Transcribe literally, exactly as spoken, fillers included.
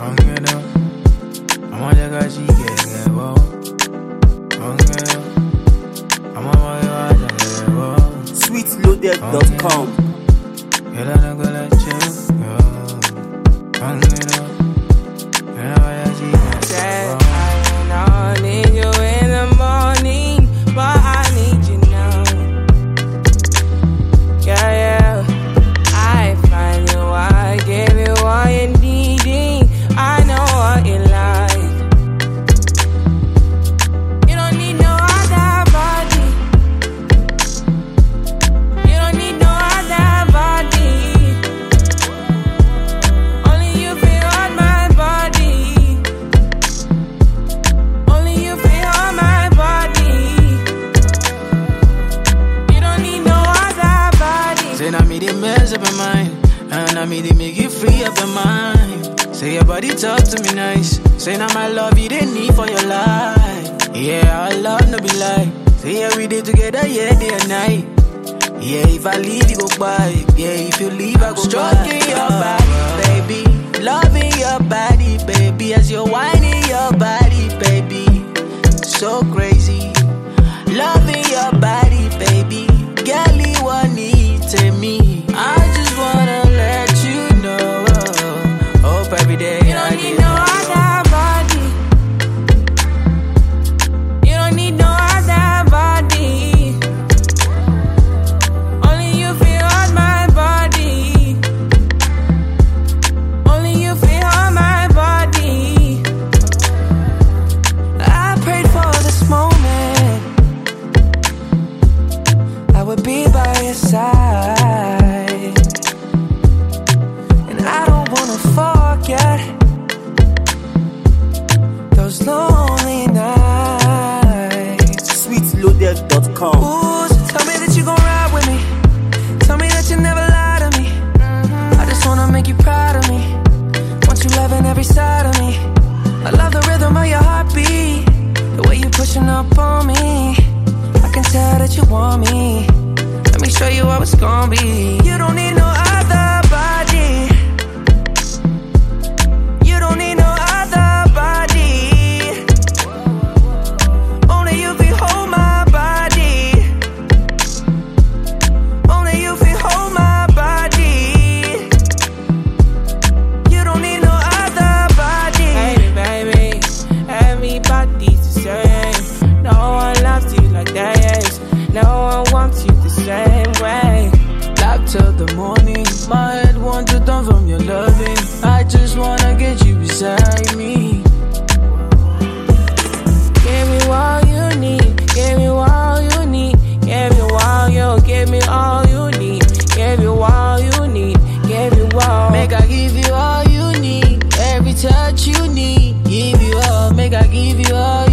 Hungry I'm on the guy she get get wow. Hungry I'm on my way to wow. sweet loaded dot com. You don't go let you go. Hungry and I she get get wow. I need you in the morning, but I need you now. Yeah, yeah. I find you, I give you all you needing. I know what you like. You don't need no other body. You don't need no other body. Only you feel on my body. Only you feel on my body. You don't need no other body. Say now me they mess up in mind, and I me they make you free up in mind. Say your body talk to me nice. Say now my love you didn't need for your life. Yeah, our love no be lie. Say yeah we did together, yeah day and night. Yeah, if I leave you go by. Yeah, if you leave I go stroking by. Your body, baby, loving your body, baby, as you're whining your body, baby, so crazy. Loving your body, baby, girl you want need to me. I just wanna let you know. Hope every day You don't need no other body. You don't need no other body. Only you feel on my body. Only you feel on my body. I prayed for this moment. I would be by your side. And I don't wanna forget those lonely nights. sweet loaded dot com. Ooh, so tell me that you gon' ride with me. Tell me that you never lie to me. Mm-hmm. I just wanna make you proud of me. Want you loving every side of me. I love the rhythm of your heartbeat, the way you pushing up on me. I can tell that you want me. Let me show you how it's gon' be. You don't need no other body. You don't need no other body. Only you feel hold my body. Only you feel hold my body. You don't need no other body. Hey baby, everybody's the same. No one loves you like that, yes. No one wants you the same way. Love till the morning. My head wants to turn from your loving. I just wanna get you beside me. Give me all you need. Give me all you need. Give me all you. Give me all you need. Give you all you need. Give you all. Make I give you all you need. Every touch you need. Give you all. Make I give you all